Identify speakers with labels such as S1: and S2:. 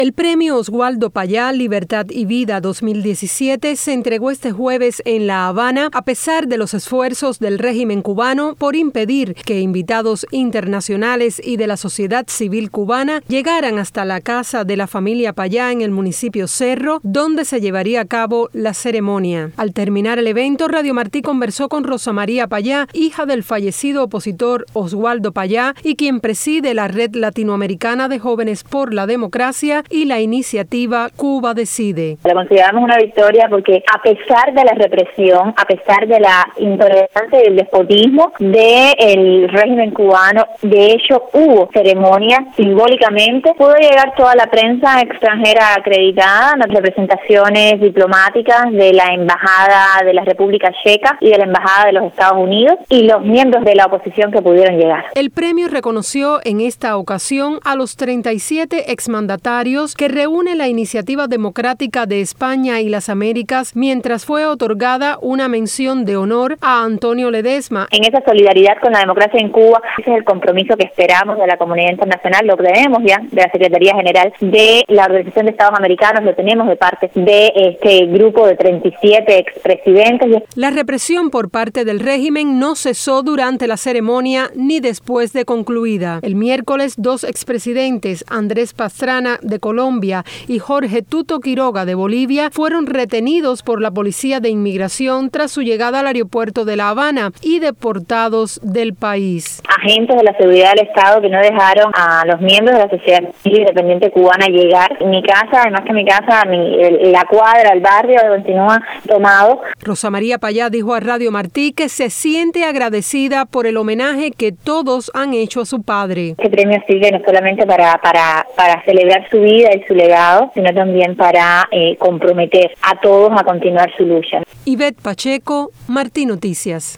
S1: El premio Oswaldo Payá Libertad y Vida 2017 se entregó este jueves en La Habana a pesar de los esfuerzos del régimen cubano por impedir que invitados internacionales y de la sociedad civil cubana llegaran hasta la casa de la familia Payá en el municipio Cerro, donde se llevaría a cabo la ceremonia. Al terminar el evento, Radio Martí conversó con Rosa María Payá, hija del fallecido opositor Oswaldo Payá y quien preside la Red Latinoamericana de Jóvenes por la Democracia y la iniciativa Cuba Decide.
S2: La consideramos una victoria porque a pesar de la represión, a pesar de la intolerancia y el despotismo del régimen cubano, de hecho hubo ceremonia simbólicamente, pudo llegar toda la prensa extranjera acreditada, las representaciones diplomáticas de la Embajada de la República Checa y de la Embajada de los Estados Unidos y los miembros de la oposición que pudieron llegar.
S1: El premio reconoció en esta ocasión a los 37 exmandatarios que reúne la Iniciativa Democrática de España y las Américas, mientras fue otorgada una mención de honor a Antonio Ledesma.
S2: En esa solidaridad con la democracia en Cuba, ese es el compromiso que esperamos de la comunidad internacional, lo tenemos ya de la Secretaría General de la Organización de Estados Americanos, lo tenemos de parte de este grupo de 37 expresidentes.
S1: La represión por parte del régimen no cesó durante la ceremonia ni después de concluida. El miércoles, 2 expresidentes, Andrés Pastrana de Colombia y Jorge Tuto Quiroga de Bolivia, fueron retenidos por la Policía de Inmigración tras su llegada al aeropuerto de La Habana y deportados del país.
S2: Agentes de la seguridad del Estado que no dejaron a los miembros de la sociedad civil independiente cubana llegar. Mi casa, además que mi casa, la cuadra, el barrio continúa tomado.
S1: Rosa María Payá dijo a Radio Martí que se siente agradecida por el homenaje que todos han hecho a su padre.
S2: Este premio sirve no solamente para celebrar su vida y su legado, sino también para comprometer a todos a continuar su lucha.
S1: Ivette Pacheco, Martí Noticias.